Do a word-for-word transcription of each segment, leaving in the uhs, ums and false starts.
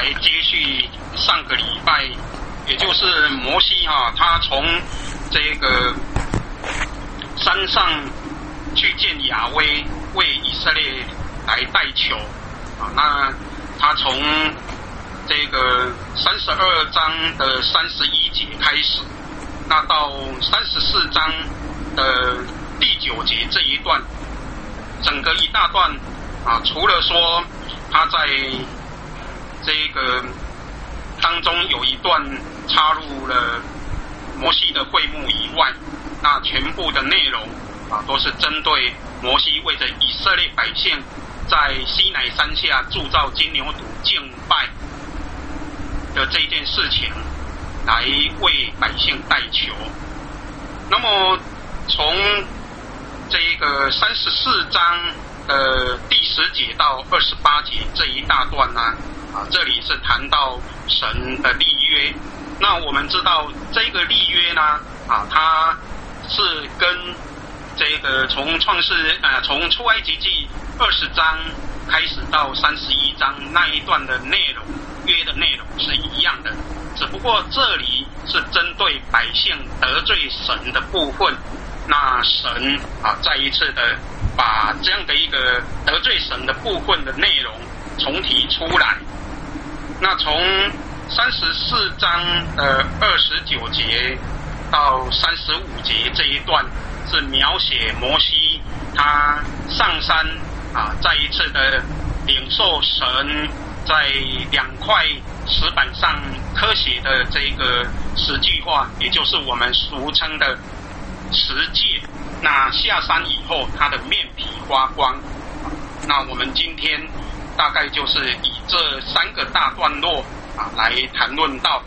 来接续上个礼拜，也就是摩西啊，他从这个山上去见亚威，为以色列来代求啊。那他从这个三十二章的三十一节开始，那到三十四章的第九节这一段，整个一大段啊，除了说他在这个当中有一段插入了摩西的会幕以外，那全部的内容啊，都是针对摩西为着以色列百姓在西乃山下铸造金牛犊敬拜的这件事情来为百姓代求。那么从这个三十四章的第十节到二十八节这一大段呢，啊，这里是谈到神的立约。那我们知道这个立约呢，啊，它是跟这个从创世呃从出埃及记二十章开始到三十一章那一段的内容约的内容是一样的，只不过这里是针对百姓得罪神的部分，那神啊再一次的把这样的一个得罪神的部分的内容重提出来。那从三十四章的二十九节到三十五节这一段是描写摩西他上山啊，再一次的领受神在两块石板上刻写的这个十句话，也就是我们俗称的十诫。那下山以后他的面皮花光，那我们今天大概就是以这三个大段落啊来谈论到。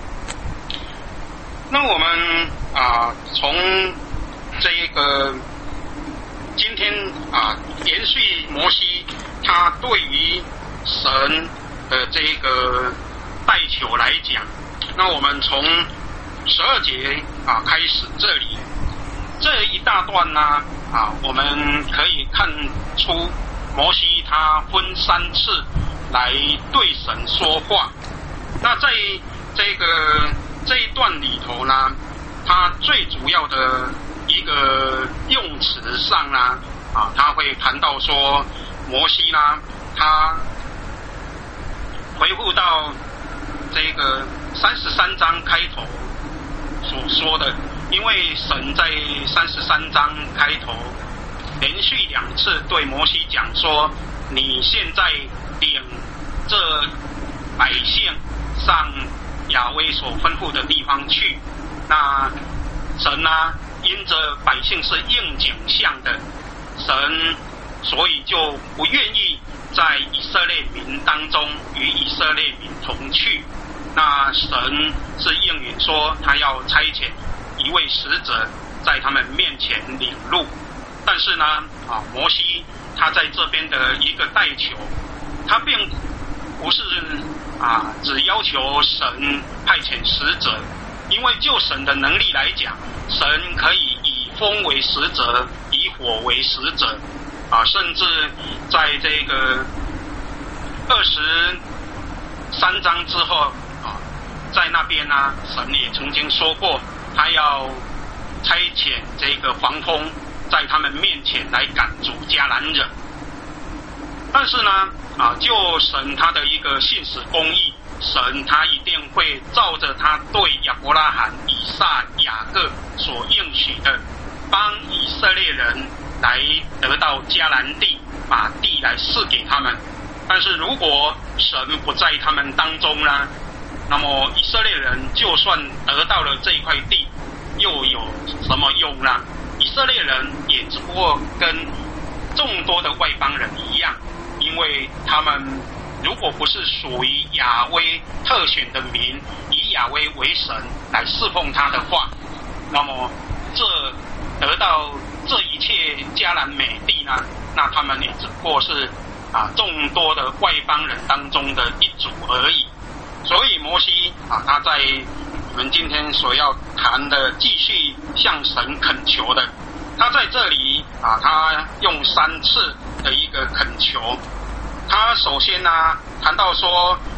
那我们啊从这个今天啊延续摩西他对于神的这个代求来讲，那我们从十二节啊开始，这里这一大段呢啊，我们可以看出摩西他分三次来对神说话。那在这个这一段里头呢，他最主要的一个用词上呢啊，他会谈到说摩西呢他回复到这个三十三章开头所说的，因为神在三十三章开头连续两次对摩西讲说，你现在领这百姓上亚威所吩咐的地方去。那神呢因着百姓是应景象的，神所以就不愿意在以色列民当中与以色列民同去。那神是应允说他要差遣一位使者在他们面前领路。但是呢啊，摩西他在这边的一个代求，他并不是啊只要求神派遣使者，因为就神的能力来讲，神可以以风为使者，以火为使者啊，甚至在这个二十三章之后啊，在那边呢，神也曾经说过，他要差遣这个黄蜂在他们面前来赶逐迦南人。但是呢啊，就神他的一个信实公义，神他一定会照着他对亚伯拉罕、以撒、雅各所应许的，帮以色列人来得到迦南地，把地来赐给他们。但是如果神不在他们当中呢，那么以色列人就算得到了这一块地，又有什么用呢？以色列人也只不过跟众多的外邦人一样，因为他们如果不是属于亚威特选的民，以亚威为神来侍奉他的话，那么这得到这一切迦南美地呢，那他们也只不过是啊众多的外邦人当中的一族而已。所以摩西啊，他在我们今天所要谈的继续向神恳求的，他在这里啊，他用三次的一个恳求。他首先呢谈到说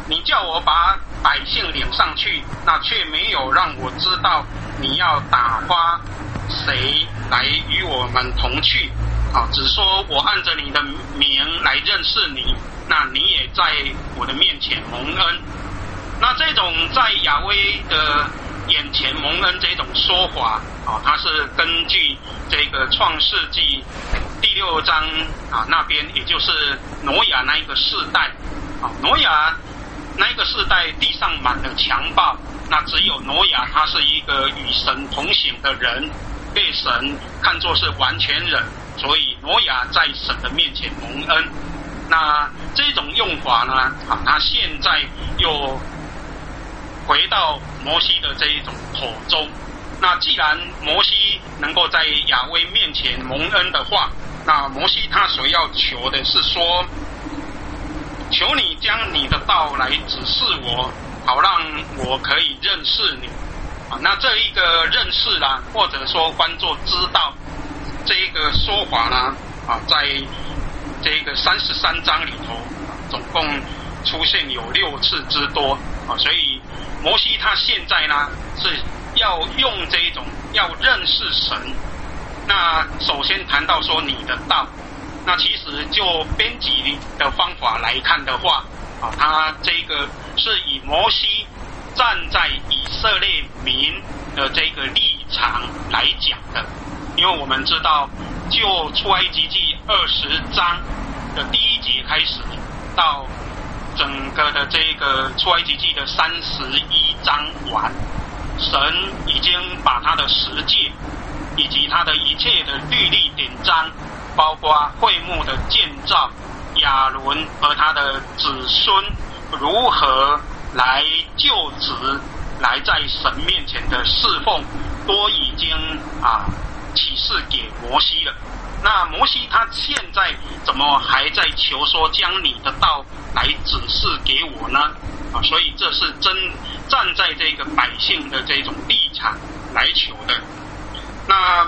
你叫我把百姓领上去，那却没有让我知道你要打发谁来与我们同去啊，只说我按着你的名来认识你，那你也在我的面前蒙恩。那这种在亚威的眼前蒙恩这种说法啊，它是根据这个创世纪第六章啊那边，也就是挪亚那一个世代啊，挪亚那一个世代地上满了强暴，那只有挪亚他是一个与神同行的人，被神看作是完全人，所以挪亚在神的面前蒙恩。那这种用法呢啊，他现在又回到摩西的这一种口中。那既然摩西能够在亚威面前蒙恩的话，那摩西他所要求的是说，求你将你的道来指示我，好让我可以认识你啊。那这一个认识啦，或者说翻作知道，这一个说法呢啊，在这个三十三章里头，总共出现有六次之多啊。所以摩西他现在呢是要用这一种要认识神。那首先谈到说你的道，那其实就编辑的方法来看的话啊，他这个是以摩西站在以色列民的这个立场来讲的。因为我们知道，就出埃及记二十章的第一节开始，到整个的这个出埃及记的三十一章完，神已经把他的十诫以及他的一切的律例典章，包括会幕的建造，亚伦和他的子孙如何来就职，来在神面前的侍奉，都已经啊启示给摩西了。那摩西他现在怎么还在求说将你的道来指示给我呢？啊，所以这是真站在这个百姓的这种立场来求的。那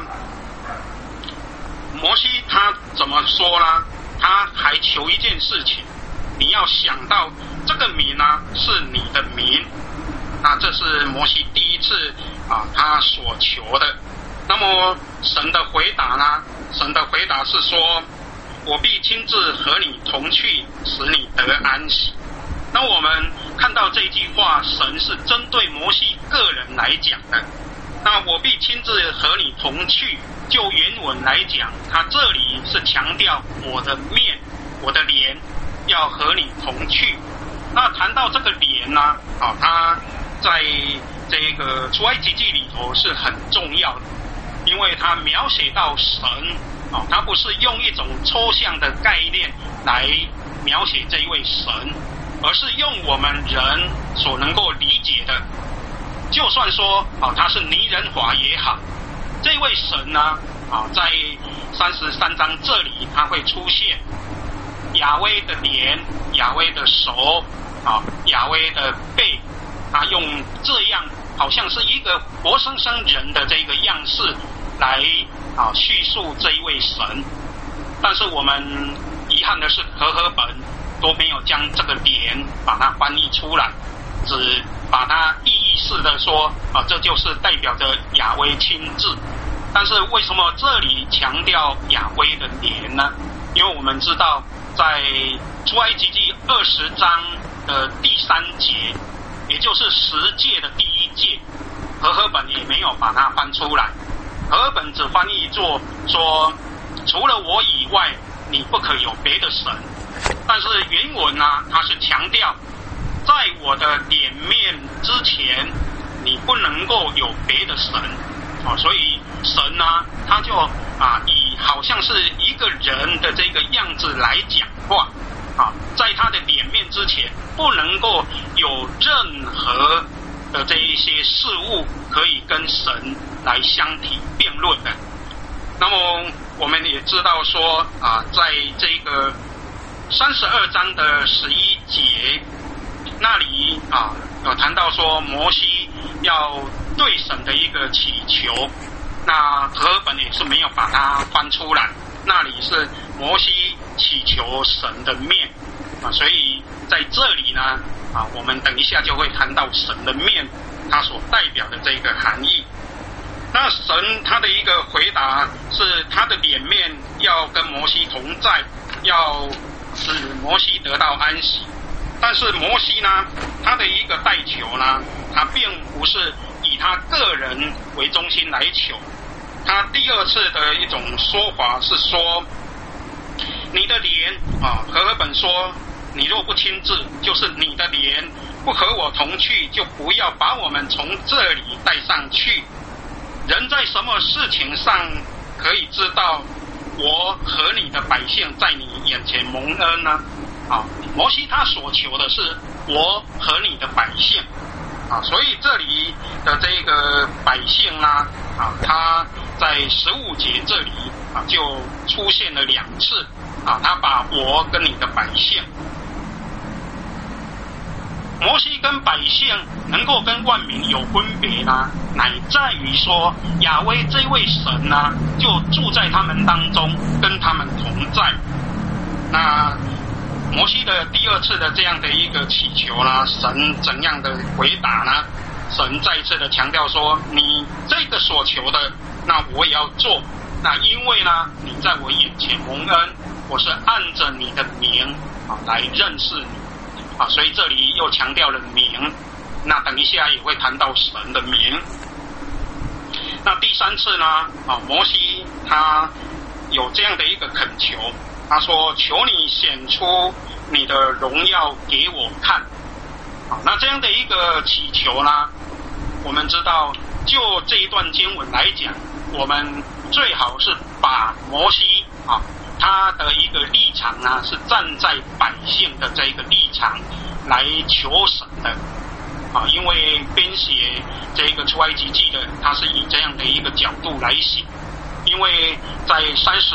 摩西他怎么说呢？他还求一件事情，你要想到这个民呢是你的民。那这是摩西第一次啊他所求的。那么神的回答呢？神的回答是说，我必亲自和你同去，使你得安息。那我们看到这句话，神是针对摩西个人来讲的。那我必亲自和你同去，就原文来讲，他这里是强调我的面，我的脸要和你同去。那谈到这个脸呢，啊，他在这个出埃及记里头是很重要的，因为他描写到神，啊，他不是用一种抽象的概念来描写这一位神，而是用我们人所能够理解的。就算说啊，他是拟人法也好，这位神呢，啊，在三十三章这里他会出现亚威的脸、亚威的手、啊，亚威的背，他用这样好像是一个活生生人的这个样式来啊叙述这一位神。但是我们遗憾的是，和合本都没有将这个脸把它翻译出来，只把它意义式的说啊，这就是代表着亚威亲自。但是为什么这里强调亚威的脸呢？因为我们知道，在出埃及记二十章的第三节，也就是十诫的第一诫，和合本也没有把它翻出来，和合本只翻译作说，除了我以外，你不可有别的神。但是原文呢，它是强调，在我的脸面之前，你不能够有别的神。啊，所以神呢，他就啊以好像是一个人的这个样子来讲话啊，在他的脸面之前，不能够有任何的这一些事物可以跟神来相提辩论的。那么我们也知道说啊，在这个三十二章的十一节那里啊，有谈到说摩西要对神的一个祈求，那和合本也是没有把它翻出来。那里是摩西祈求神的面啊，所以在这里呢啊，我们等一下就会谈到神的面它所代表的这个含义。那神他的一个回答是他的脸面要跟摩西同在，要使摩西得到安息。但是摩西呢，他的一个代求呢，他并不是以他个人为中心来求。他第二次的一种说法是说，你的脸啊，和合本说，你若不亲自，就是你的脸不和我同去，就不要把我们从这里带上去。人在什么事情上可以知道我和你的百姓在你眼前蒙恩呢？啊，摩西他所求的是我和你的百姓啊，所以这里的这个百姓呢，啊，他在十五节这里啊就出现了两次啊，他把我跟你的百姓。摩西跟百姓能够跟万民有分别呢，乃在于说亚威这位神呢，就住在他们当中，跟他们同在。那摩西的第二次的这样的一个祈求呢，神怎样的回答呢？神再次的强调说，你这个所求的，那我也要做。那因为呢，你在我眼前蒙恩，我是按着你的名啊来认识你。啊，所以这里又强调了名，那等一下也会谈到神的名。那第三次呢，啊，摩西他有这样的一个恳求，他说：“求你显出你的荣耀给我看。”啊，那这样的一个祈求呢，我们知道，就这一段经文来讲，我们最好是把摩西啊。他的一个立场呢，是站在百姓的这个立场来求神的啊，因为编写这个出埃及记的，他是以这样的一个角度来写，因为在三十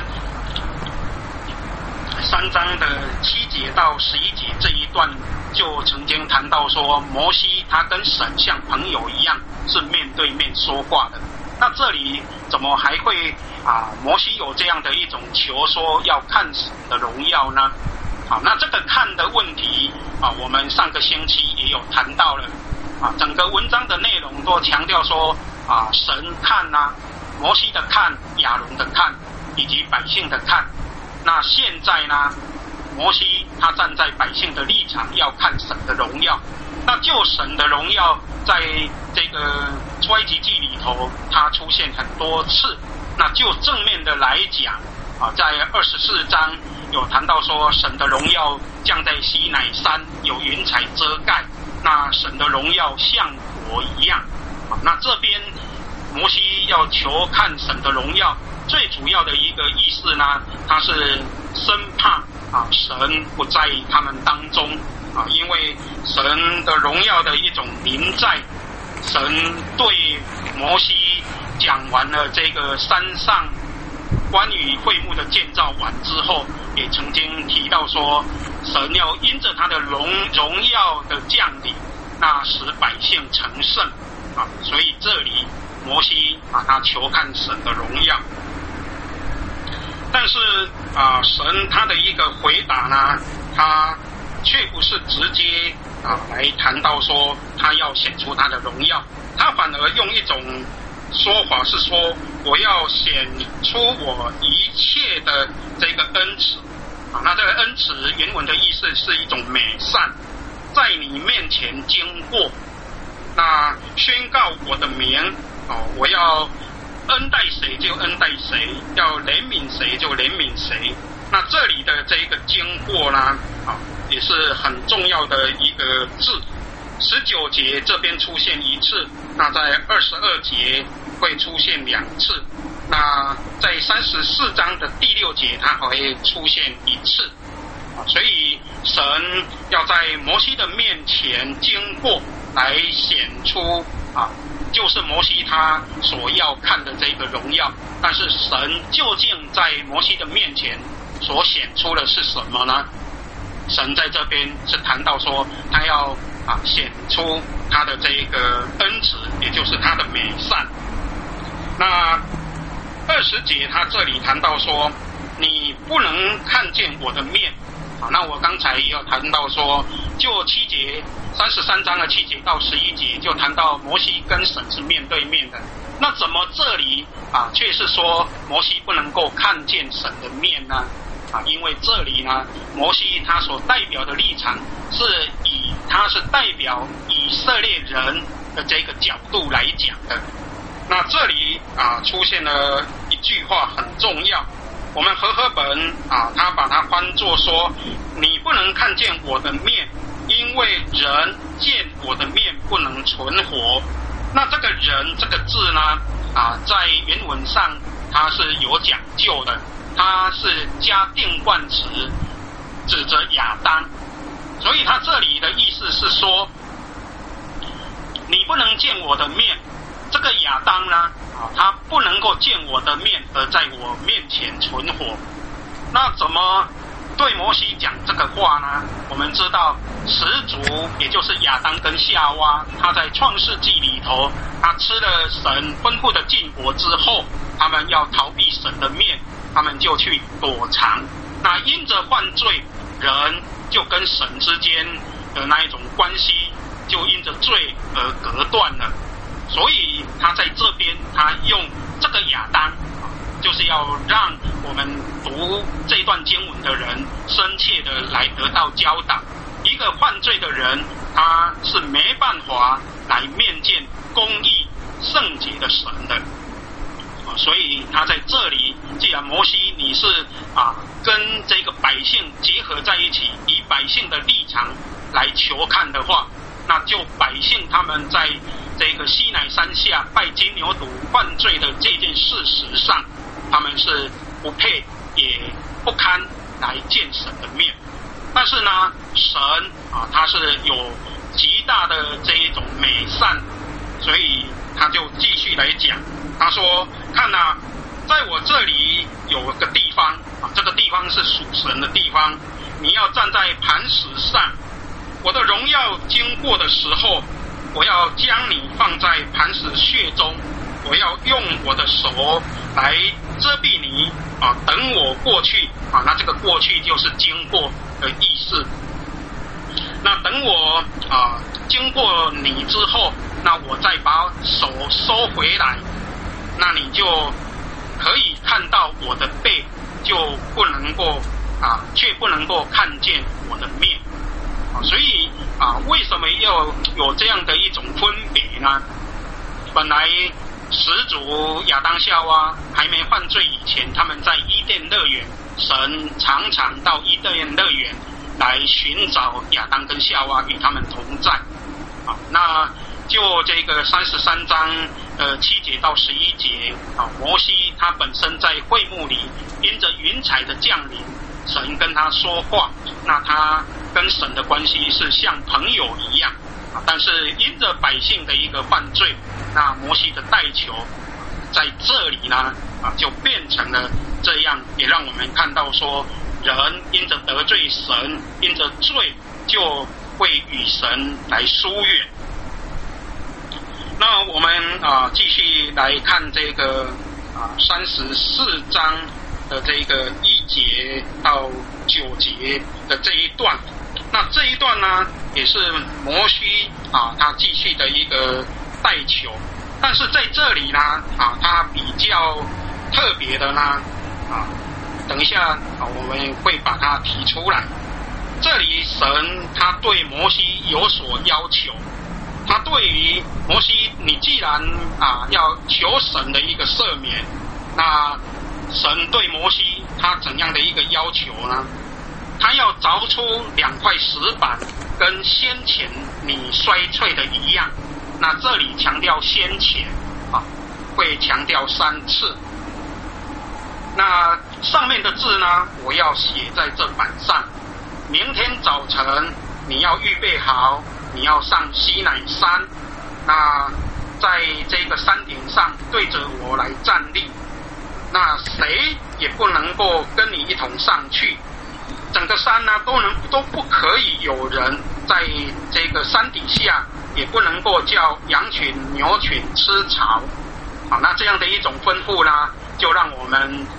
三章的七节到十一节这一段，就曾经谈到说，摩西他跟神像朋友一样，是面对面说话的。那这里怎么还会啊？摩西有这样的一种求说要看神的荣耀呢？好，那这个看的问题啊，我们上个星期也有谈到了啊。整个文章的内容都强调说啊，神看呐、啊，摩西的看，亚伦的看，以及百姓的看。那现在呢，摩西他站在百姓的立场，要看神的荣耀。那就神的荣耀，在这个出埃及记里头，它出现很多次。那就正面的来讲啊，在二十四章有谈到说，神的荣耀降在西乃山，有云彩遮盖，那神的荣耀像火一样。啊，那这边摩西要求看神的荣耀，最主要的一个意思呢，他是生怕啊神不在他们当中啊，因为神的荣耀的一种临在，神对摩西讲完了这个山上关于会幕的建造完之后，也曾经提到说，神要因着他的荣荣耀的降临，那使百姓成圣啊，所以这里摩西啊，他求看神的荣耀。但是啊，神他的一个回答呢，他却不是直接啊来谈到说他要显出他的荣耀，他反而用一种说法是说，我要显出我一切的这个恩慈啊。那这个恩慈原文的意思是一种美善，在你面前经过，那宣告我的名哦，我要恩待谁就恩待谁，要怜悯谁就怜悯谁。那这里的这个经过呢，啊，也是很重要的一个字。十九节这边出现一次，那在二十二节会出现两次，那在三十四章的第六节它还会出现一次。啊，所以神要在摩西的面前经过，来显出啊，就是摩西他所要看的这个荣耀。但是神究竟在摩西的面前所显出的是什么呢？神在这边是谈到说，他要啊显出他的这个恩慈，也就是他的美善。那二十节他这里谈到说， 你不能看见我的面。好，那我刚才也有谈到说，就七节三十三章的七节到十一节，就谈到摩西跟神是面对面的。那怎么这里啊却是说摩西不能够看见神的面呢？啊，因为这里呢，摩西他所代表的立场是以他是代表以色列人的这个角度来讲的。那这里啊出现了一句话很重要，我们和合本啊，他把它翻作说，你不能看见我的面，因为人见我的面不能存活。那这个人这个字呢，啊，在原文上它是有讲究的，它是加定冠词，指着亚当，所以它这里的意思是说，你不能见我的面。这个亚当呢，啊，他不能够见我的面而在我面前存活。那怎么对摩西讲这个话呢？我们知道始祖也就是亚当跟夏娃，他在创世纪里头，他吃了神吩咐的禁果之后，他们要逃避神的面，他们就去躲藏。那因着犯罪，人就跟神之间的那一种关系，就因着罪而隔断了。所以他在这边，他用这个亚当，就是要让我们读这段经文的人深切的来得到教导。一个犯罪的人，他是没办法来面见公义圣洁的神的。所以他在这里，既然摩西你是啊跟这个百姓结合在一起，以百姓的立场来求看的话，那就百姓他们在这个西乃山下拜金牛犊犯罪的这件事实上，他们是不配也不堪来见神的面。但是呢，神啊，他是有极大的这一种美善，所以他就继续来讲，他说：看啊，在我这里有个地方啊，这个地方是属神的地方，你要站在磐石上，我的荣耀经过的时候，我要将你放在磐石穴中，我要用我的手来遮蔽你啊，等我过去啊，那这个过去就是经过的意思。那等我啊经过你之后，那我再把手收回来，那你就可以看到我的背，就不能够啊，却不能够看见我的面。啊，所以啊，为什么要有这样的一种分别呢？本来始祖亚当夏娃还没犯罪以前，他们在伊甸乐园，神常常到伊甸乐园来寻找亚当跟夏娃，与他们同在。啊，那就这个三十三章呃七节到十一节啊，摩西他本身在会幕里，因着云彩的降临，神跟他说话，那他跟神的关系是像朋友一样。啊，但是因着百姓的一个犯罪，那摩西的代求在这里呢啊，就变成了这样，也让我们看到说，人因着得罪神，因着罪就会与神来疏远。那我们啊继续来看这个啊三十四章的这个一节到九节的这一段。那这一段呢，也是摩西啊他继续的一个代求，但是在这里呢啊，他比较特别的呢啊，等一下啊我们会把它提出来。这里神他对摩西有所要求，他对于摩西，你既然啊要求神的一个赦免，那神对摩西他怎样的一个要求呢？他要凿出两块石板，跟先前你衰退的一样。那这里强调先前啊，会强调三次。那上面的字呢，我要写在这板上。明天早晨你要预备好，你要上西乃山，那在这个山顶上对着我来站立，那谁也不能够跟你一同上去。整个山呢，都能都不可以有人在这个山底下，也不能够叫羊群、牛群吃草。好，那这样的一种吩咐呢，就让我们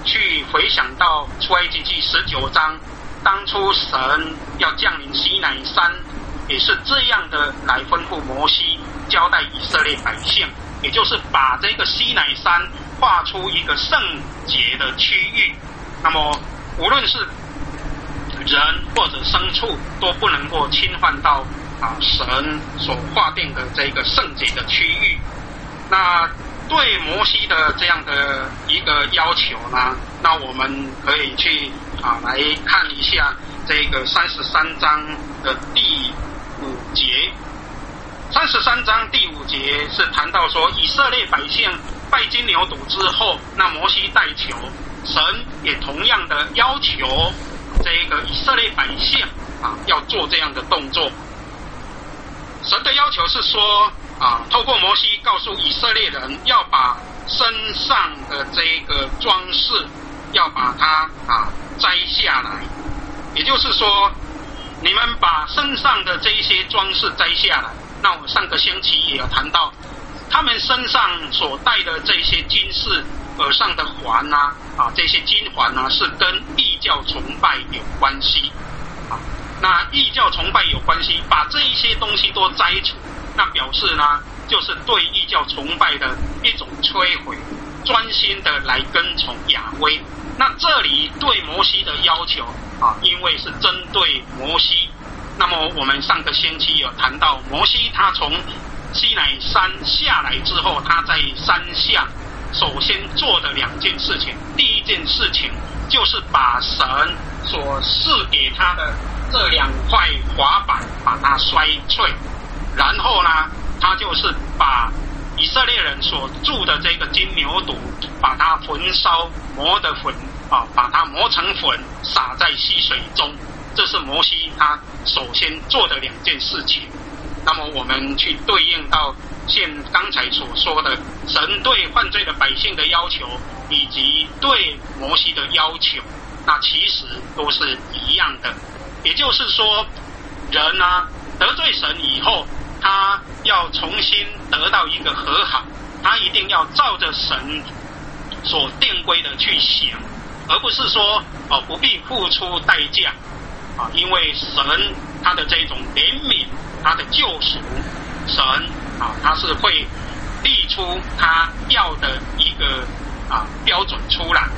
去回想到出埃及记十九章，当初神要降临西乃山，也是这样的来吩咐摩西，交代以色列百姓，也就是把这个西乃山画出一个圣洁的区域。那么无论是人或者牲畜都不能够侵犯到啊神所划定的这个圣洁的区域。那对摩西的这样的一个要求呢，那我们可以去啊来看一下这个三十三章的第五节。三十三章第五节是谈到说，以色列百姓拜金牛犊之后，那摩西代求，神也同样的要求这个以色列百姓啊要做这样的动作。神的要求是说啊，透过摩西告诉以色列人，要把身上的这个装饰要把它啊摘下来，也就是说，你们把身上的这一些装饰摘下来。那我上个星期也有谈到，他们身上所戴的这些金饰、耳上的环啊，啊这些金环啊，是跟异教崇拜有关系。啊，那异教崇拜有关系，把这一些东西都摘除，那表示呢，就是对异教崇拜的一种摧毁，专心的来跟从亚威。那这里对摩西的要求啊，因为是针对摩西。那么我们上个星期有谈到，摩西他从西乃山下来之后，他在山下首先做的两件事情，第一件事情就是把神所赐给他的这两块滑板把它摔碎，然后呢，他就是把以色列人所铸的这个金牛犊，把它焚烧，磨的粉啊，把它磨成粉，撒在溪水中。这是摩西他首先做的两件事情。那么我们去对应到现刚才所说的神对犯罪的百姓的要求，以及对摩西的要求，那其实都是一样的。也就是说，人啊得罪神以后，他要重新得到一个和好，他一定要照着神所定规的去行，而不是说哦不必付出代价。啊，因为神他的这种怜悯，他的救赎，神啊，他是会立出他要的一个啊标准出来。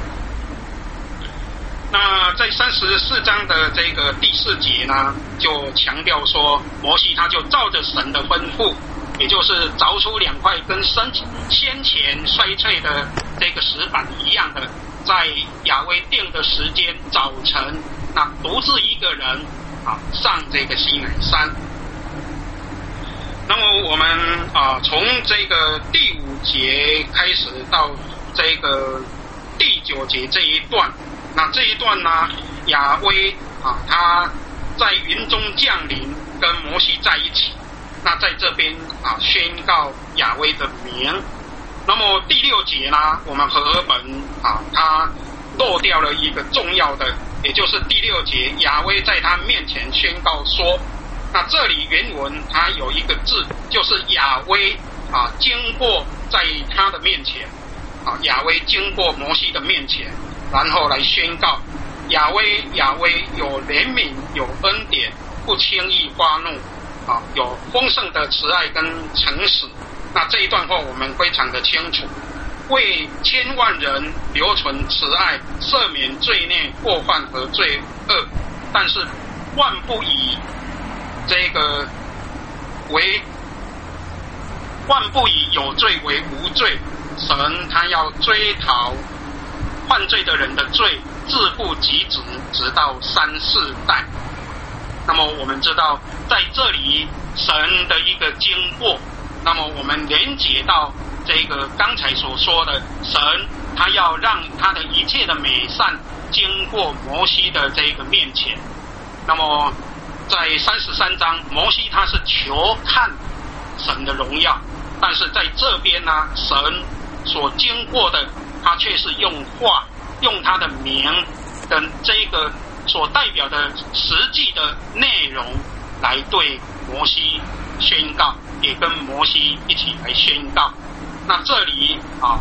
那在三十四章的这个第四节呢，就强调说，摩西他就照着神的吩咐，也就是凿出两块跟先先前摔碎的这个石板一样的，在亚威定的时间早晨，那独自一个人啊上这个西乃山。那么我们啊从这个第五节开始到这个第九节这一段，那这一段呢，亚威啊他在云中降临，跟摩西在一起。那在这边啊宣告亚威的名。那么第六节呢，我们和合本啊他漏掉了一个重要的，也就是第六节，亚威在他面前宣告说，那这里原文它有一个字，就是亚威啊经过在他的面前，啊亚威经过摩西的面前，然后来宣告亚威亚威有怜悯有恩典，不轻易发怒，啊有丰盛的慈爱跟诚实。那这一段话我们非常的清楚，为千万人留存慈爱，赦免罪孽过犯和罪恶，但是万不以这个为万不以有罪为无罪。神他要追讨犯罪的人的罪，自负及子，直到三四代。那么我们知道在这里神的一个经过，那么我们连结到这个刚才所说的，神他要让他的一切的美善经过摩西的这个面前。那么在三十三章，摩西他是求看神的荣耀，但是在这边呢，神所经过的，他却是用话，用他的名跟这个所代表的实际的内容来对摩西宣告，也跟摩西一起来宣告。那这里啊，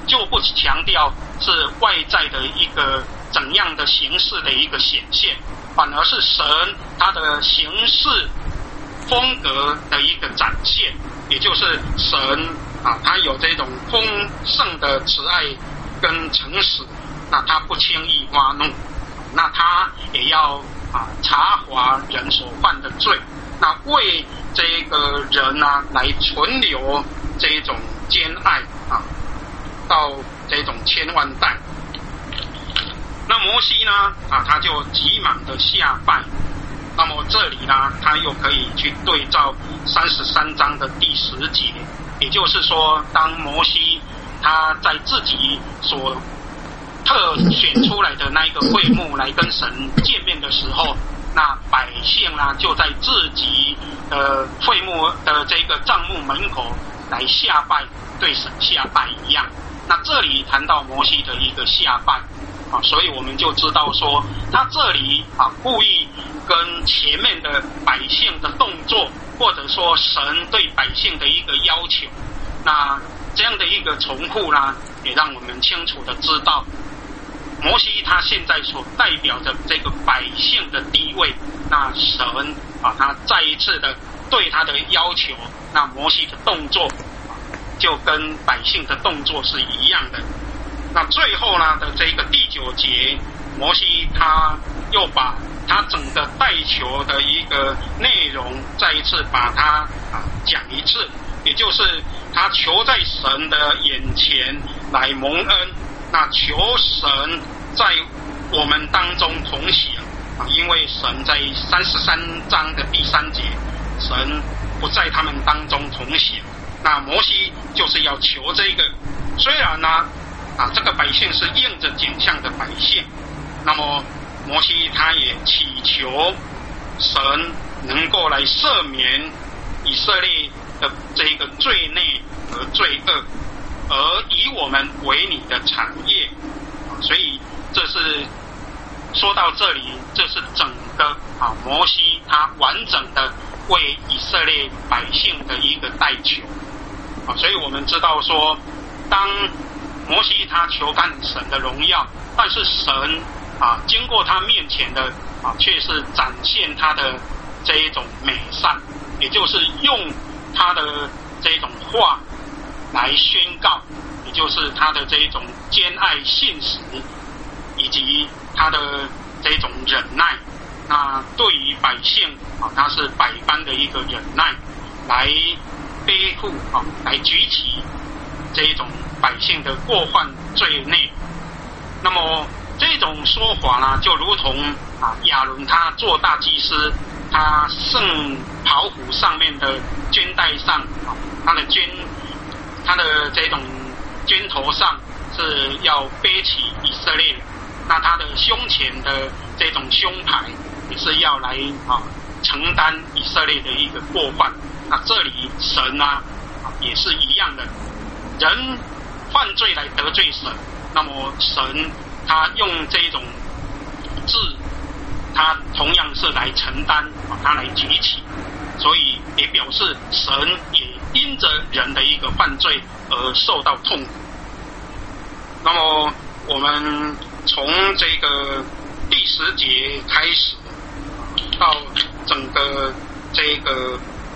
就不强调是外在的一个怎样的形式的一个显现，反而是神他的形式风格的一个展现，也就是神啊，他有这种丰盛的慈爱跟诚实，那他不轻易发怒，那他也要啊查划人所犯的罪，那为这个人啊来存留这种坚爱啊，到这种千万代。那摩西呢啊，他就急忙的下拜。那么这里呢，他又可以去对照三十三章的第十节，也就是说，当摩西他在自己所特选出来的那一个会幕来跟神见面的时候，那百姓啊就在自己的会幕的这个帐幕门口来下拜，对神下拜一样。那这里谈到摩西的一个下拜啊，所以我们就知道说，他这里啊故意跟前面的百姓的动作，或者说神对百姓的一个要求，那这样的一个重复呢，也让我们清楚的知道，摩西他现在所代表着这个百姓的地位，那神啊，他再一次的对他的要求，那摩西的动作就跟百姓的动作是一样的。那最后呢的这个第九节，摩西他又把他整个带球的一个内容再一次把它啊讲一次，也就是他求在神的眼前来蒙恩，那求神在我们当中同行啊，因为神在三十三章的第三节，神不在他们当中同行，那摩西就是要求这个，虽然呢啊这个百姓是应着景象的百姓，那么摩西他也祈求神能够来赦免以色列的这个罪内和罪恶，而以我们为你的产业。所以这是说到这里，这是整个啊摩西他完整的为以色列百姓的一个代求啊。所以我们知道说，当摩西他求看神的荣耀，但是神啊，经过他面前的啊，却是展现他的这一种美善，也就是用他的这种话来宣告，也就是他的这一种坚爱信实，以及他的这种忍耐。那对于百姓啊，他是百般的一个忍耐，来背负啊，来举起这一种百姓的过犯罪孽。那么这种说法呢，就如同啊亚伦他做大祭司，他圣袍服上面的绢带上啊，他的绢，他的这种绢头上是要背起以色列，那他的胸前的这种胸牌也是要来啊承担以色列的一个过犯。那这里神啊也是一样的，人犯罪来得罪神，那么神他用这种字，他同样是来承担啊，他来举起，所以也表示神也因着人的一个犯罪而受到痛苦。那么我们从这个第十节开始，到整个这个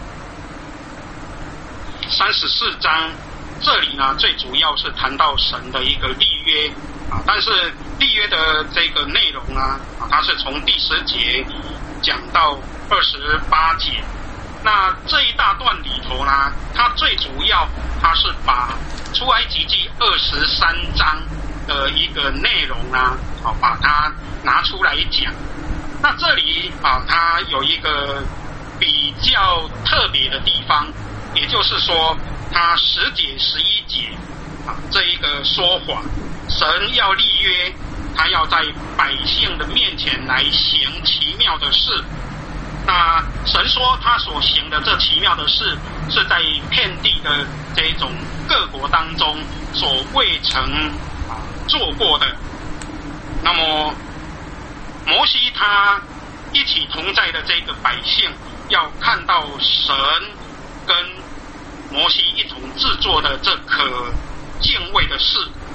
三十四章，这里呢最主要是谈到神的一个立约啊，但是立约的这个内容呢啊，它是从第十节讲到二十八节。那这一大段里头呢，它最主要它是把出埃及记二十三章的一个内容呢，啊，把它拿出来讲。那这里啊，它有一个比较特别的地方，也就是说，它十节、十一节啊这一个说法，神要立约，他要在百姓的面前来行奇妙的事。那神说他所行的这奇妙的事，是在遍地的这种各国当中所未曾啊做过的。那么摩西他一起同在的这个百姓，要看到神跟摩西一同制作的这可敬畏的事，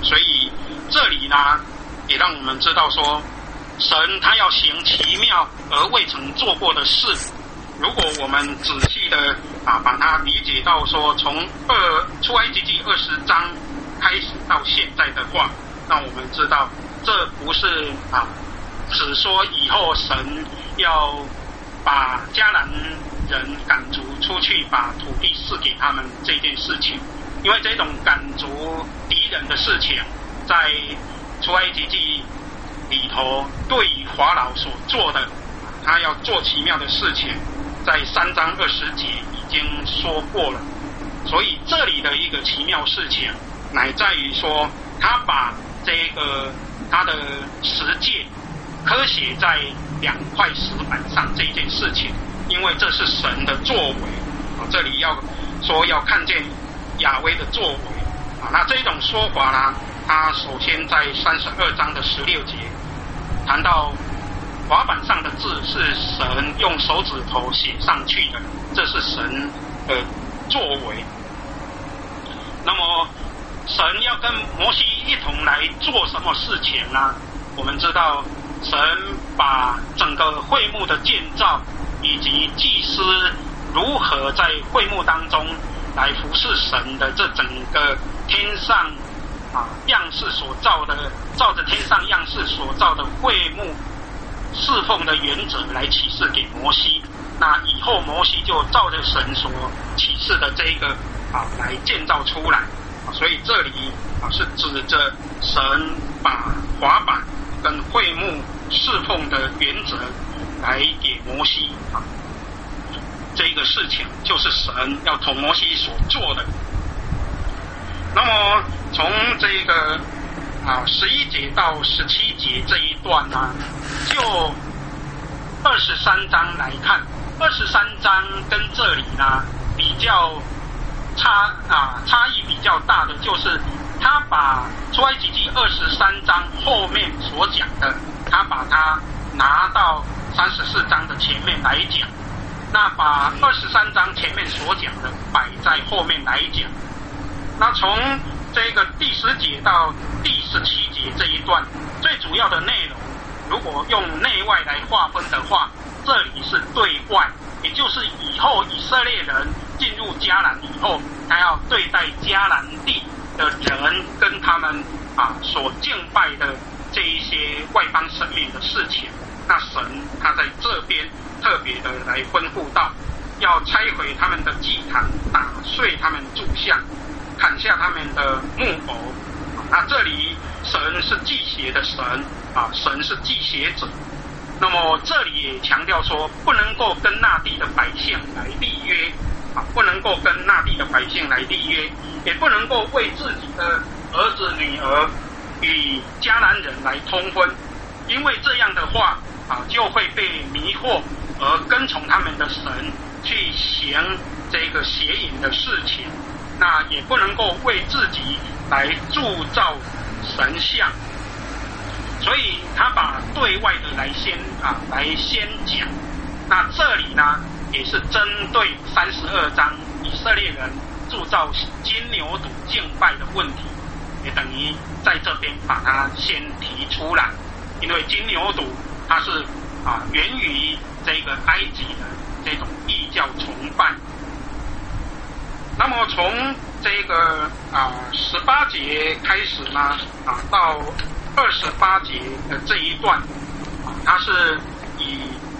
所以这里呢，也让我们知道说，神他要行奇妙而未曾做过的事。如果我们仔细的啊把它理解到说，从二出埃及记二十章开始到现在的话，那我们知道这不是啊只说以后神要把迦南人赶逐出去，把土地赐给他们这件事情。因为这种赶逐敌人的事情，在出埃及记里头对于法老所做的，他要做奇妙的事情，在三章二十节已经说过了。所以这里的一个奇妙事情，乃在于说，他把这个他的十诫刻写在两块石板上这件事情，因为这是神的作为。这里要说要看见亚威的作为啊，那这种说法呢，它首先在三十二章的十六节谈到法板上的字是神用手指头写上去的，这是神的作为。那么神要跟摩西一同来做什么事情呢？我们知道神把整个会幕的建造以及祭司如何在会幕当中来服侍神的这整个天上啊样式所造的，照着天上样式所造的会幕侍奉的原则来启示给摩西。那以后摩西就照着神所启示的这个啊来建造出来。所以这里啊是指着神把法版跟会幕侍奉的原则来给摩西啊。这个事情就是神要同摩西所做的。那么从这个啊十一节到十七节这一段呢，就二十三章来看，二十三章跟这里呢比较差啊差异比较大的，就是他把出埃及记二十三章后面所讲的，他把它拿到三十四章的前面来讲。那把二十三章前面所讲的摆在后面来讲。那从这个第十节到第十七节这一段，最主要的内容，如果用内外来划分的话，这里是对外，也就是以后以色列人进入迦南以后，他要对待迦南地的人跟他们啊所敬拜的这一些外邦神明的事情。那神他在这边特别的来吩咐到，要拆毁他们的祭坛，打碎他们柱像，砍下他们的木偶。那这里神是祭邪的神啊，神是祭邪者。那么这里也强调说，不能够跟那地的百姓来立约啊，不能够跟那地的百姓来立约，也不能够为自己的儿子女儿与迦南人来通婚，因为这样的话啊，就会被迷惑而跟从他们的神去行这个邪淫的事情。那也不能够为自己来铸造神像，所以他把对外的来先啊来先讲。那这里呢，也是针对三十二章以色列人铸造金牛犊敬拜的问题，也等于在这边把它先提出来。因为金牛犊它是啊源于这个埃及的这种异教崇拜。那么从这个啊十八节开始呢，啊到二十八节的这一段，啊它是以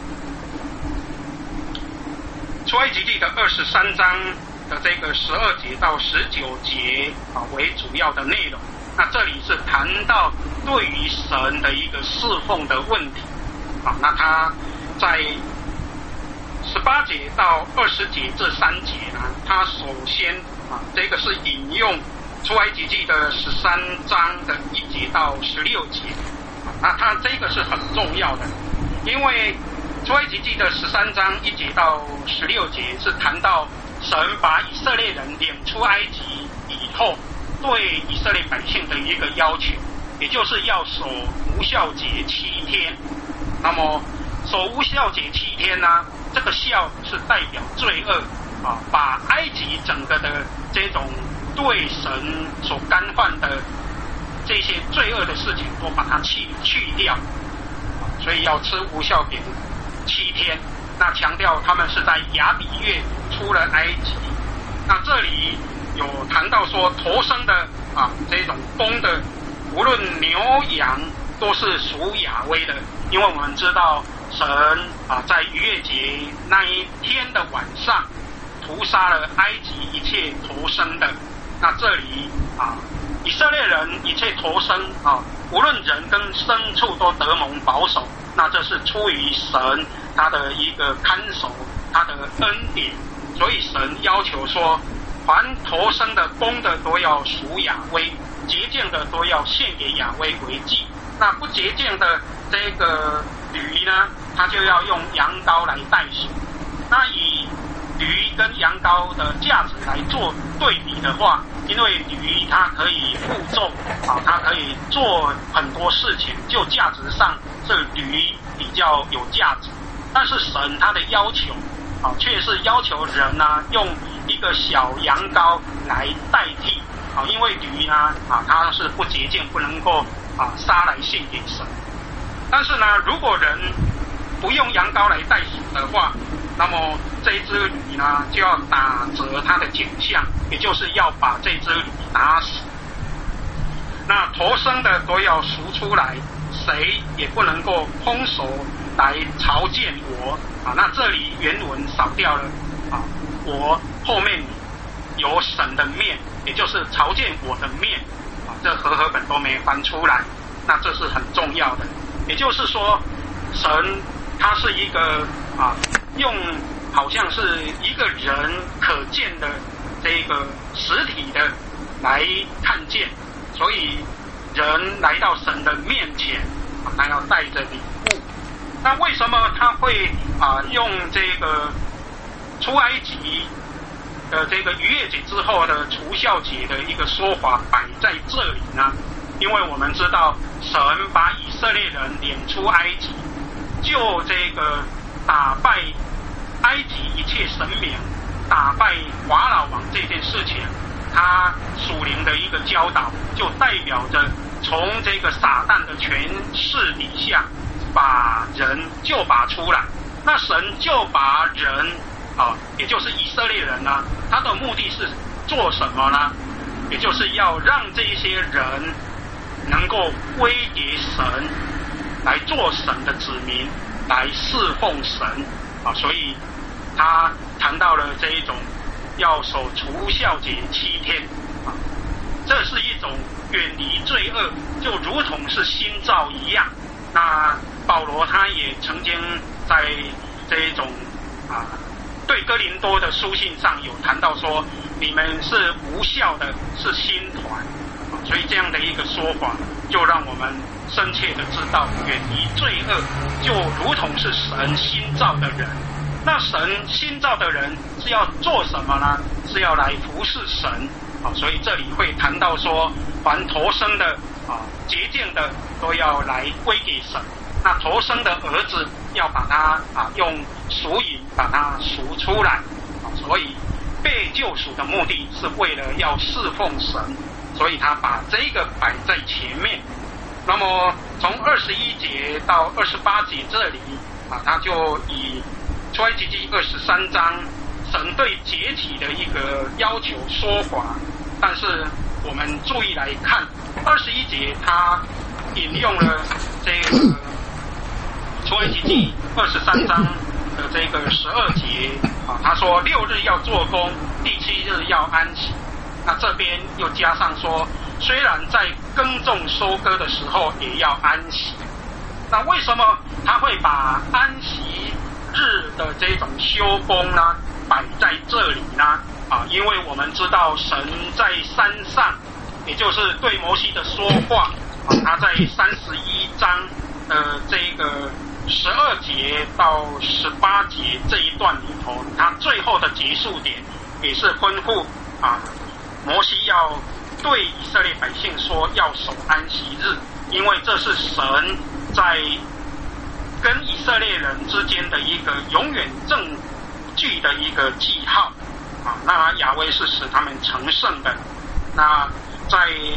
出埃及记的二十三章的这个十二节到十九节啊为主要的内容。那这里是谈到对于神的一个侍奉的问题。啊，那他在十八节到二十节这三节呢，他首先啊，这个是引用出埃及记的十三章的一节到十六节。啊，那他这个是很重要的，因为出埃及记的十三章一节到十六节是谈到神把以色列人领出埃及以后，对以色列百姓的一个要求，也就是要守无酵节七天。那么守无酵节七天呢，这个酵是代表罪恶啊，把埃及整个的这种对神所干犯的这些罪恶的事情都把它去去掉，所以要吃无酵饼七天。那强调他们是在亚比月出了埃及。那这里有谈到说头生的啊这种公的，无论牛羊都是属亚威的，因为我们知道神啊在逾越节那一天的晚上屠杀了埃及一切头生的。那这里啊以色列人一切头生啊，无论人跟牲畜都得蒙保守，那这是出于神他的一个看守，他的恩典。所以神要求说，凡头生的公的都要属亚威，洁净的都要献给亚威为祭。那不洁净的这个驴呢，它就要用羊羔来代赎。那以驴跟羊羔的价值来做对比的话，因为驴它可以负重啊，它可以做很多事情，就价值上这驴比较有价值。但是神他的要求啊，却是要求人呢、啊、用一个小羊羔来代替啊，因为驴呢啊它是不洁净，不能够啊杀来献给神。但是呢，如果人不用羊羔来代赎的话，那么这只驴呢就要打折它的景象，也就是要把这只驴打死。那头生的都要赎出来，谁也不能够空手来朝见我啊。那这里原文少掉了啊，我后面有神的面，也就是朝见我的面啊，这和合本都没翻出来。那这是很重要的，也就是说神他是一个啊用好像是一个人可见的这个实体的来看见，所以人来到神的面前啊，他要带着礼物。那为什么他会啊用这个出埃及的这个逾越节之后的除酵节的一个说法摆在这里呢？因为我们知道神把以色列人领出埃及，就这个打败埃及一切神明，打败法老王这件事情，他属灵的一个教导，就代表着从这个撒旦的权势底下把人救拔出来。那神就把人啊，也就是以色列人呢，他的目的是做什么呢？也就是要让这些人能够归给神，来做神的子民，来侍奉神啊。所以他谈到了这一种要守除酵节七天啊，这是一种远离罪恶，就如同是新造一样。那保罗他也曾经在这一种啊对哥林多的书信上有谈到说，你们是无酵的，是新团啊，所以这样的一个说法，就让我们深切的知道，远离罪恶，就如同是神新造的人。那神新造的人是要做什么呢？是要来服侍神啊，所以这里会谈到说，凡头生的啊洁净的都要来归给神。那头生的儿子要把他啊用赎银把他赎出来啊，所以被救赎的目的是为了要侍奉神，所以他把这个摆在前面。那么从二十一节到二十八节这里啊，他就以出埃及记二十三章神对节期的一个要求说法，但是我们注意来看二十一节，他引用了这个出埃及记二十三章的这个十二节啊，他说六日要做工，第七日要安息。那这边又加上说，虽然在耕种收割的时候也要安息。那为什么他会把安息日的这种休工呢摆在这里呢？啊，因为我们知道神在山上，也就是对摩西的说话啊，他在三十一章的这个十二节到十八节这一段里头，他最后的结束点也是吩咐啊，摩西要对以色列百姓说要守安息日，因为这是神在跟以色列人之间的一个永远证据的一个记号啊。那亚威是使他们成圣的。那在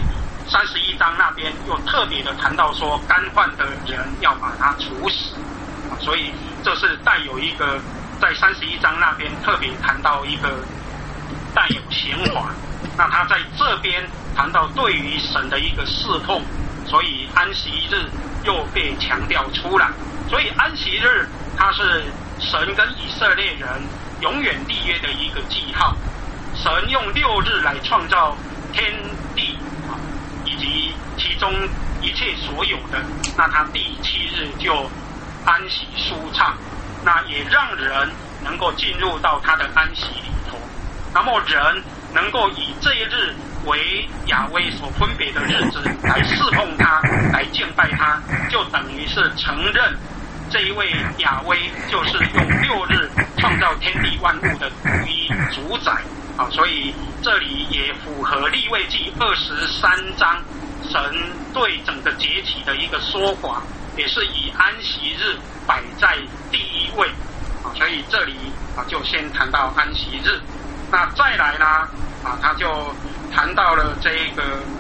三十一章那边又特别的谈到说，干犯的人要把他处死，啊，所以这是带有一个在三十一章那边特别谈到一个带有刑罚。那他在这边谈到对于神的一个侍奉，所以安息日又被强调出来。所以安息日它是神跟以色列人永远立约的一个记号。神用六日来创造天地啊，以及其中一切所有的，那他第七日就安息舒畅，那也让人能够进入到他的安息里头。那么人能够以这一日为亚威所分别的日子来侍奉他，来敬拜他，就等于是承认这一位亚威就是用六日创造天地万物的独一主宰啊，所以这里也符合利未记二十三章神对整个节期的一个说法，也是以安息日摆在第一位啊，所以这里啊就先谈到安息日。那再来呢啊，他就谈到了这个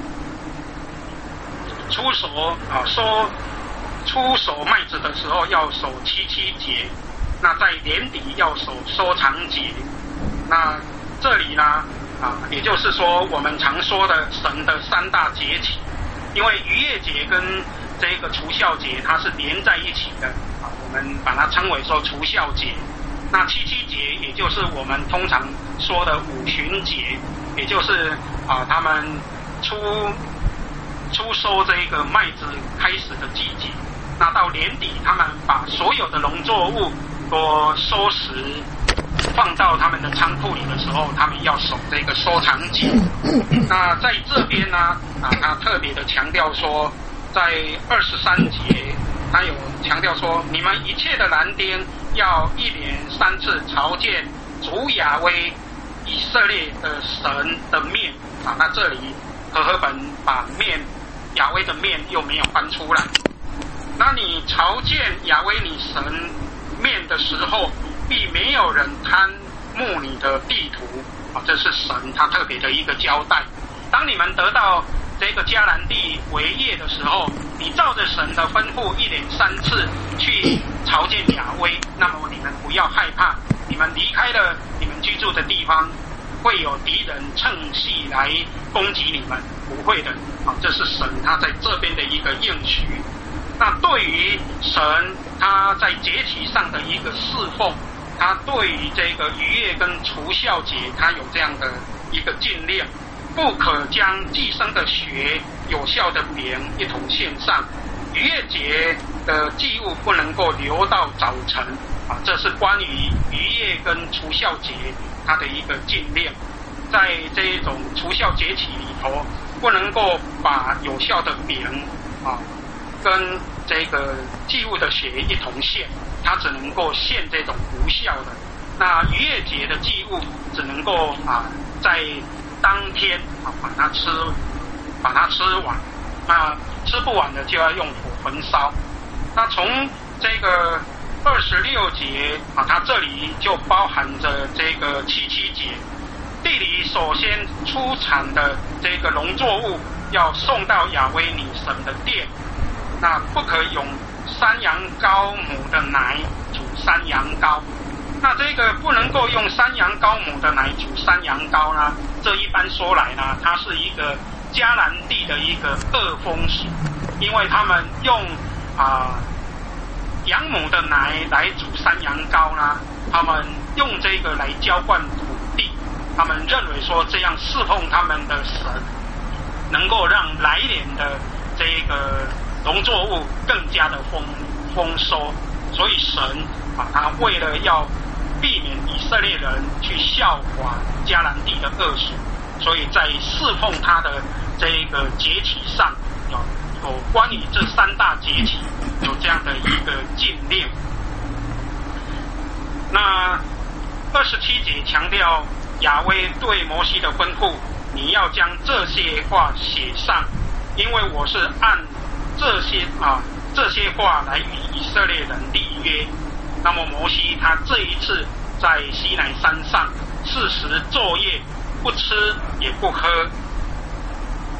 出手啊，收出手麦子的时候要守七七节，那在年底要守收藏节。那这里呢啊，也就是说我们常说的神的三大节期，因为逾越节跟这个除酵节它是连在一起的啊，我们把它称为说除酵节。那七七节也就是我们通常说的五旬节，也就是啊他们出出收这个麦子开始的季节。那到年底他们把所有的农作物都收拾放到他们的仓库里的时候，他们要守这个收藏节。那在这边呢啊他特别的强调说，在二十三节他有强调说，你们一切的男丁要一连三次朝见主亚威以色列的神的面啊。那这里和合本把面亚威的面又没有翻出来。那你朝见亚威你神面的时候，必没有人贪慕你的地图啊，这是神他特别的一个交代。当你们得到这个迦南地为业的时候，你照着神的吩咐一连三次去朝见亚威，那么你们不要害怕，你们离开了你们居住的地方，会有敌人趁隙来攻击你们，不会的啊，这是神他在这边的一个应许。那对于神他在节期上的一个侍奉，他对于这个逾越跟除酵节他有这样的一个禁令，不可将寄生的血有效的饼一同献上，逾越节的祭物不能够留到早晨啊，这是关于逾越跟除酵节它的一个禁令。在这一种除酵节期里头，不能够把有效的饼啊跟这个祭物的血一同献，它只能够献这种无效的。那逾越节的祭物只能够啊在当天啊把它吃把它吃完，那吃不完的就要用火焚烧。那从这个二十六节啊，它这里就包含着这个七七节，地里首先出产的这个农作物要送到亚威尼神的殿，那不可用山羊羔母的奶煮山羊羔。那这个不能够用山羊羔母的奶煮山羊羔呢，这一般说来呢，它是一个迦南地的一个恶风俗，因为他们用啊、呃、羊母的奶来煮山羊羔呢，他们用这个来浇灌土地，他们认为说这样侍奉他们的神，能够让来年的这个农作物更加的丰丰收。所以神啊，他为了要避免以色列人去效法迦南地的恶俗，所以在侍奉他的这个节期上，有有关于这三大节期有这样的一个禁令。那二十七节强调亚威对摩西的吩咐，你要将这些话写上，因为我是按这些啊这些话来与以色列人立约。那么摩西他这一次在西乃山上四十昼夜不吃也不喝，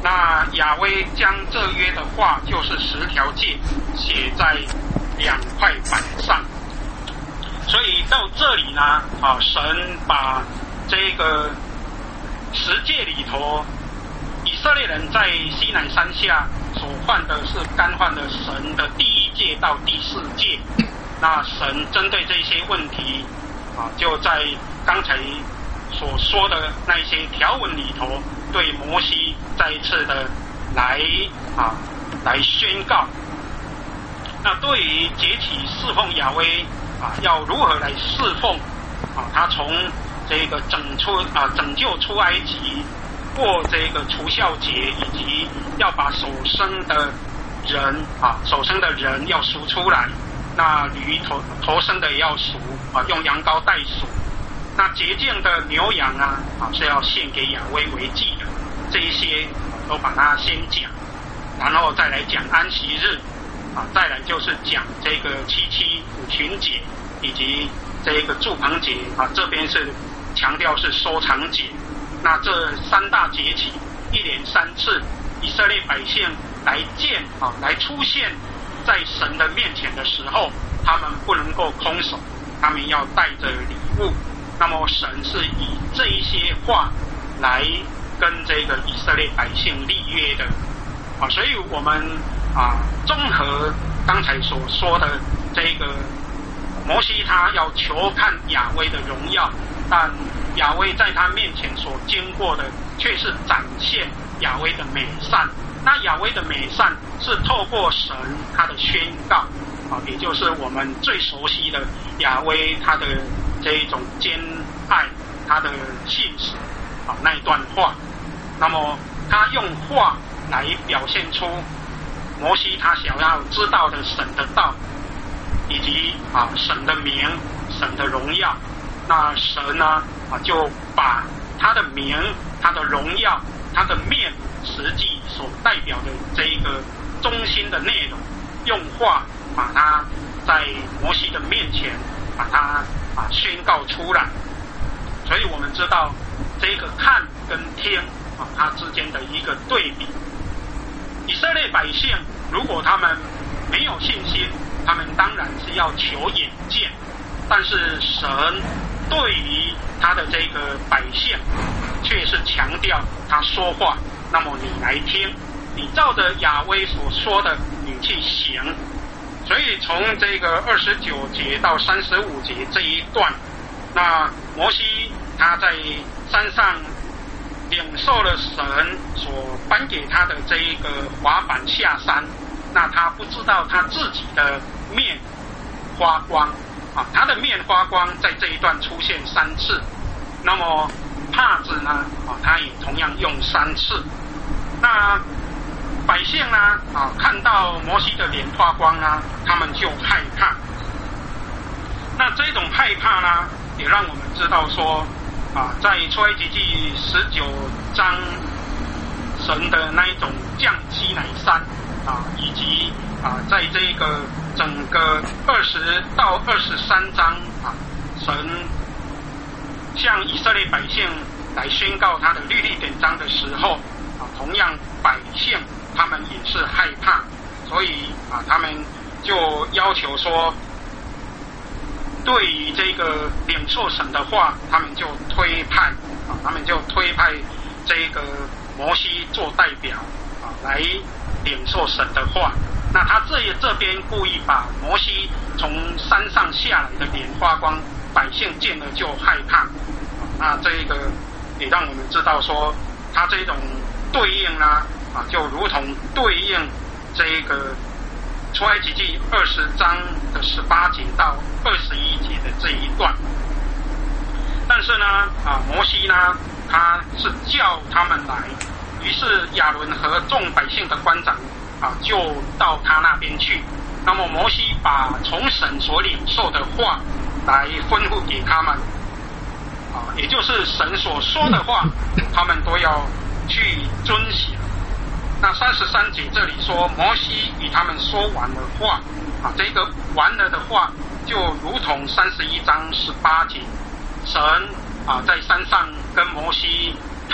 那亚威将这约的话，就是十条诫，写在两块板上。所以到这里呢，啊，神把这个十诫里头，以色列人在西乃山下所犯的是干犯了神的第一诫到第四诫。那神针对这些问题，啊，就在刚才所说的那些条文里头，对摩西再一次的来啊来宣告。那对于节期侍奉亚威啊，要如何来侍奉啊？他从这个拯出啊拯救出埃及，过这个除酵节，以及要把首生的人啊首生的人要赎出来，那驴头头生的也要赎啊，用羊羔代赎。那洁净的牛羊啊，啊是要献给亚威为祭的，这一些都把它先讲，然后再来讲安息日，啊，再来就是讲这个七七五旬节，以及这个住棚节啊，这边是强调是收藏节。那这三大节期，一连三次，以色列百姓来见啊，来出现在神的面前的时候，他们不能够空手，他们要带着礼物。那么神是以这一些话来跟这个以色列百姓立约的啊，所以我们啊综合刚才所说的这个摩西，他要求看亚威的荣耀，但亚威在他面前所经过的却是展现亚威的美善。那亚威的美善是透过神他的宣告啊，也就是我们最熟悉的亚威他的这一种坚爱，他的信实啊那一段话。那么他用话来表现出摩西他想要知道的神的道，以及啊神的名、神的荣耀。那神呢啊就把他的名、他的荣耀、他的面实际所代表的这一个中心的内容，用话把它在摩西的面前把它啊宣告出来。所以我们知道这个看跟听啊它之间的一个对比。以色列百姓如果他们没有信心，他们当然是要求眼见，但是神对于他的这个百姓却是强调他说话，那么你来听，你照着亚威所说的你去行。所以从这个二十九节到三十五节这一段，那摩西他在山上领受了神所颁给他的这一个法版下山，那他不知道他自己的面发光啊，他的面发光在这一段出现三次。那么帕子呢啊，他也同样用三次。那百姓呢啊，看到摩西的脸发光呢，他们就害怕。那这种害怕呢，也让我们知道说啊，在出埃及记十九章，神的那一种降西乃山啊，以及啊，在这个整个二十到二十三章啊，神向以色列百姓来宣告他的律例典章的时候啊，同样百姓他们也是害怕，所以啊，他们就要求说，对于这个领受神的话，他们就推派啊，他们就推派这个摩西做代表啊，来领受神的话。那他这这边故意把摩西从山上下来的脸发光，百姓见了就害怕。啊、那这个也让我们知道说，他这种对应呢，啊，就如同对应这个出埃及记二十章的十八节到二十一节的这一段。但是呢，啊，摩西呢，他是叫他们来，于是亚伦和众百姓的官长啊，就到他那边去。那么摩西把从神所领受的话来吩咐给他们，啊，也就是神所说的话，他们都要去遵行。那三十三节这里说，摩西与他们说完了话，啊，这个完了的话，就如同三十一章十八节，神啊在山上跟摩西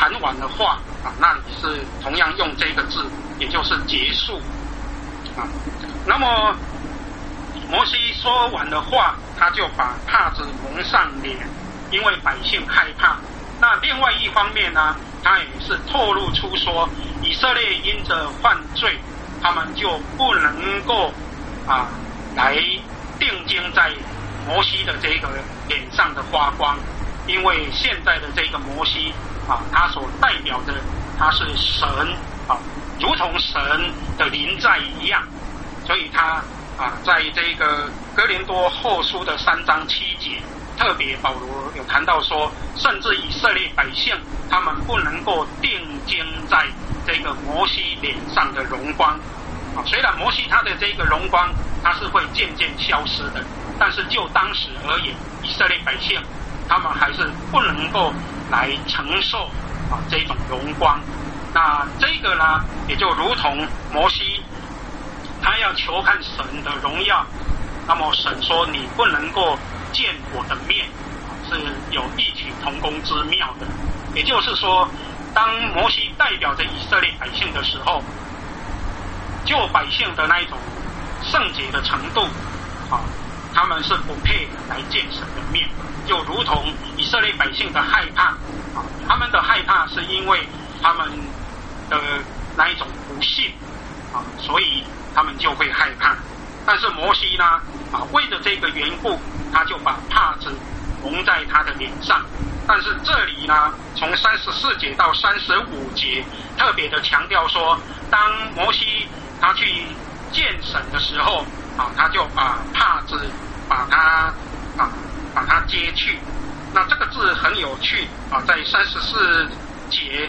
谈完的话啊，那里是同样用这个字，也就是结束啊。那么摩西说完的话，他就把帕子蒙上脸，因为百姓害怕。那另外一方面呢，他也是透露出说，以色列因着犯罪，他们就不能够啊来定睛在摩西的这个脸上的花光，因为现在的这个摩西啊，他所代表的他是神啊，如同神的临在一样，所以他啊在这个哥林多后书的三章七节，特别保罗有谈到说，甚至以色列百姓他们不能够定睛在这个摩西脸上的荣光啊，虽然摩西他的这个荣光他是会渐渐消失的，但是就当时而言，以色列百姓他们还是不能够来承受啊这种荣光。那这个呢，也就如同摩西他要求看神的荣耀，那么神说你不能够见我的面，是有异曲同工之妙的。也就是说，当摩西代表着以色列百姓的时候，就百姓的那一种圣洁的程度啊，他们是不配来见神的面，就如同以色列百姓的害怕啊，他们的害怕是因为他们的那一种不信啊，所以他们就会害怕。但是摩西呢啊，为了这个缘故，他就把帕子蒙在他的脸上。但是这里呢，从三十四节到三十五节，特别的强调说，当摩西他去见神的时候啊，他就把帕子把它啊把它揭去。那这个字很有趣啊，在三十四节，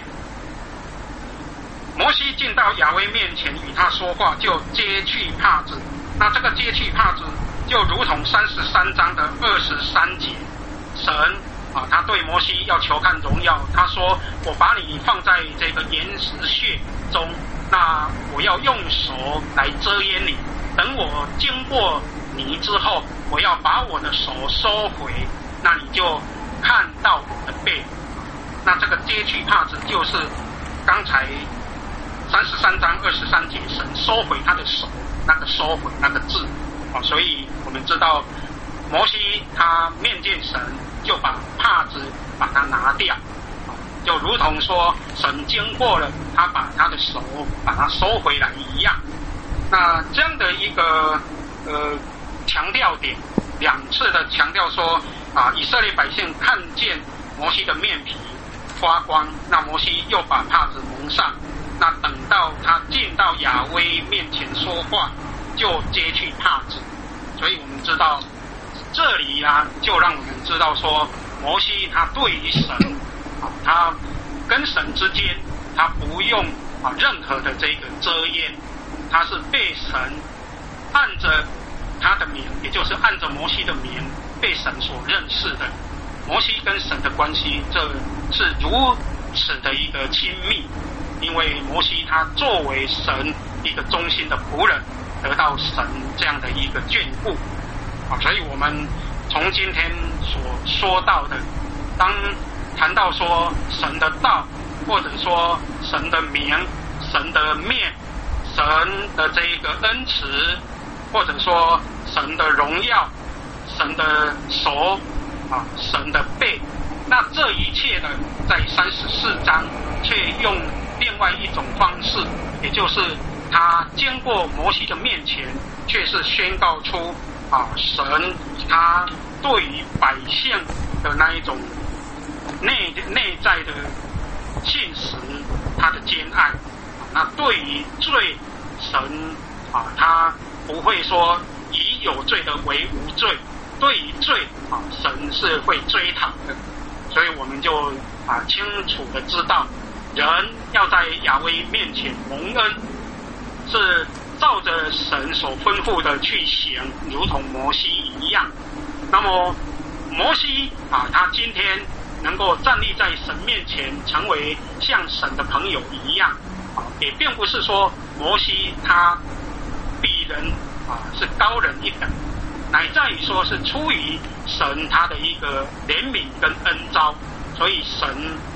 摩西进到亚威面前与他说话，就揭去帕子。那这个揭去帕子，就如同三十三章的二十三节，神啊，他对摩西要求看荣耀，他说：“我把你放在这个岩石穴中，那我要用手来遮掩你。等我经过泥之后，我要把我的手收回，那你就看到我的背。”那这个揭去帕子，就是刚才三十三章二十三节，神收回他的手，那个收回那个字啊，所以我们知道摩西他面见神，就把帕子把它拿掉，就如同说神经过了，他把他的手把它收回来一样。那这样的一个呃强调点，两次的强调说啊，以色列百姓看见摩西的面皮发光，那摩西又把帕子蒙上。那等到他进到亚威面前说话，就揭去帕子。所以我们知道这里啊，就让我们知道说，摩西他对于神啊，他跟神之间，他不用啊任何的这个遮掩，他是被神按着他的名，也就是按着摩西的名被神所认识的。摩西跟神的关系，这是如此的一个亲密，因为摩西他作为神一个忠心的仆人，得到神这样的一个眷顾啊，所以我们从今天所说到的，当谈到说神的道，或者说神的名、神的面、神的这个恩慈，或者说神的荣耀、神的手啊、神的背，那这一切呢，在三十四章却用另外一种方式，也就是他经过摩西的面前，却是宣告出啊，神他对于百姓的那一种内内在的信实，他的坚爱。那对于罪，神啊，他不会说以有罪的为无罪，对于罪啊，神是会追讨的。所以我们就啊清楚的知道，人要在亚威面前蒙恩，是照着神所吩咐的去行，如同摩西一样。那么摩西啊，他今天能够站立在神面前，成为像神的朋友一样啊，也并不是说摩西他比人啊是高人一等，乃在于说是出于神他的一个怜悯跟恩召，所以神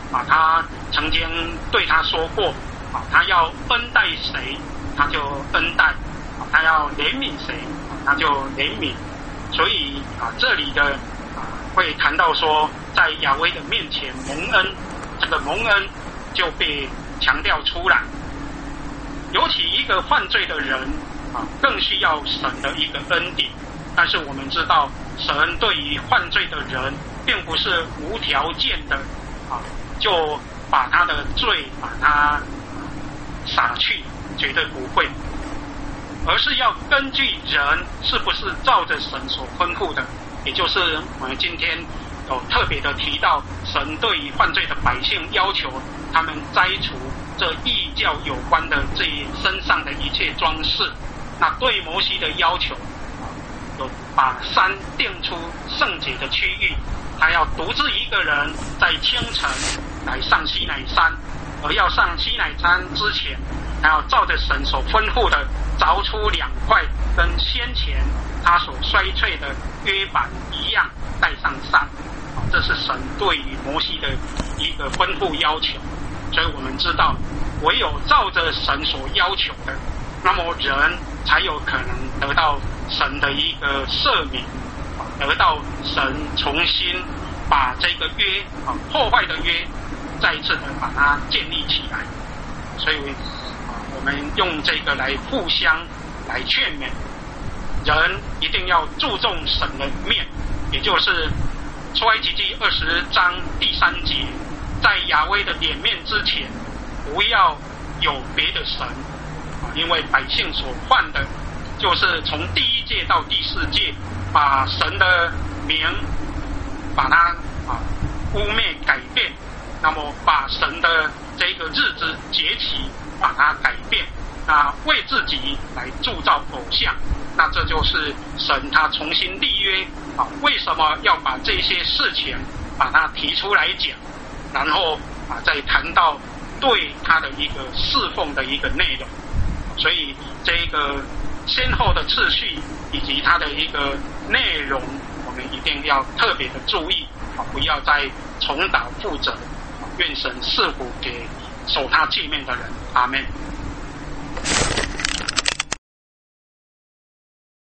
啊，他曾经对他说过，啊，他要恩待谁，他就恩待；啊，他要怜悯谁，啊，他就怜悯。所以啊，这里的啊会谈到说，在亚威的面前蒙恩，这个蒙恩就被强调出来。尤其一个犯罪的人啊，更需要神的一个恩典。但是我们知道，神对于犯罪的人，并不是无条件的啊，就把他的罪把他洒去，绝对不会，而是要根据人是不是照着神所吩咐的，也就是我们今天有特别的提到，神对于犯罪的百姓要求他们摘除这异教有关的这身上的一切装饰。那对摩西的要求，有把山定出圣洁的区域，他要独自一个人在清晨来上西乃山，而要上西乃山之前，他要照着神所吩咐的凿出两块跟先前他所衰退的约板一样带上山。这是神对于摩西的一个吩咐要求。所以我们知道，唯有照着神所要求的，那么人才有可能得到神的一个赦免，得到神重新把这个约啊破坏的约再一次的把它建立起来。所以啊，我们用这个来互相来劝勉人，一定要注重神的面，也就是出埃及记二十章第三节，在亚威的脸面之前，不要有别的神啊，因为百姓所犯的，就是从第一届到第四届，把神的名把它啊污蔑改变，那么把神的这个日子节期把它改变，那为自己来铸造偶像，那这就是神他重新立约啊。为什么要把这些事情把它提出来讲，然后啊再谈到对他的一个侍奉的一个内容？所以这个先后的次序以及它的一个内容，我们一定要特别的注意啊，不要再重蹈覆辙。愿神赐福给守他诫命的人。阿们。